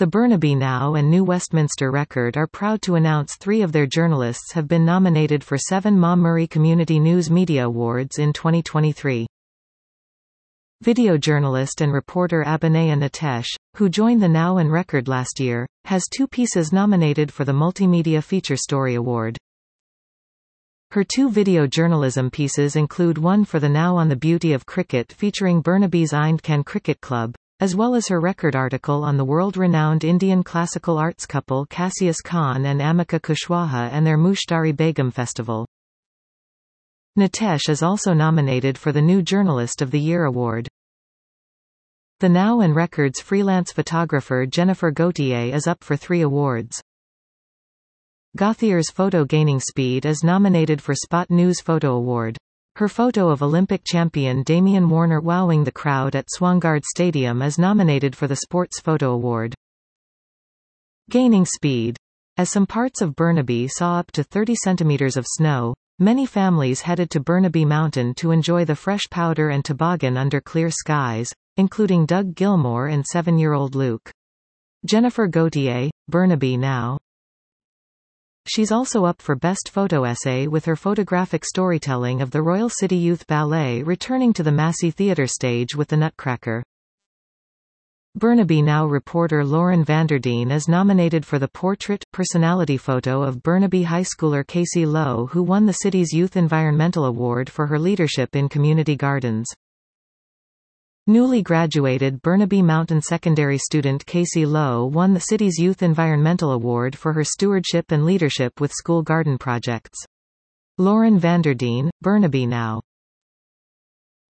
The Burnaby Now and New Westminster Record are proud to announce 3 of their journalists have been nominated for 7 Ma Murray Community News Media Awards in 2023. Video journalist and reporter Abhinaya Nitesh, who joined the Now and Record last year, has 2 pieces nominated for the Multimedia Feature Story Award. Her 2 video journalism pieces include one for the Now on the Beauty of Cricket featuring Burnaby's Ind Khan Cricket Club, as well as her record article on the world-renowned Indian classical arts couple Cassius Khan and Amika Kushwaha and their Mushtari Begum festival. Nitesh is also nominated for the New Journalist of the Year award. The Now and Record's freelance photographer Jennifer Gauthier is up for 3 awards. Gauthier's photo Gaining Speed is nominated for Spot News Photo Award. Her photo of Olympic champion Damian Warner wowing the crowd at Swangard Stadium is nominated for the Sports Photo Award. Gaining Speed. As some parts of Burnaby saw up to 30 centimeters of snow, many families headed to Burnaby Mountain to enjoy the fresh powder and toboggan under clear skies, including Doug Gilmore and 7-year-old Luke. Jennifer Gauthier, Burnaby Now. She's also up for Best Photo Essay with her photographic storytelling of the Royal City Youth Ballet returning to the Massey Theatre stage with The Nutcracker. Burnaby Now reporter Lauren Vanderdeen is nominated for the Portrait Personality photo of Burnaby High Schooler Casey Lowe, who won the city's Youth Environmental Award for her leadership in community gardens. Newly graduated Burnaby Mountain Secondary student Casey Lowe won the city's Youth Environmental Award for her stewardship and leadership with school garden projects. Lauren Vanderdeen, Burnaby Now.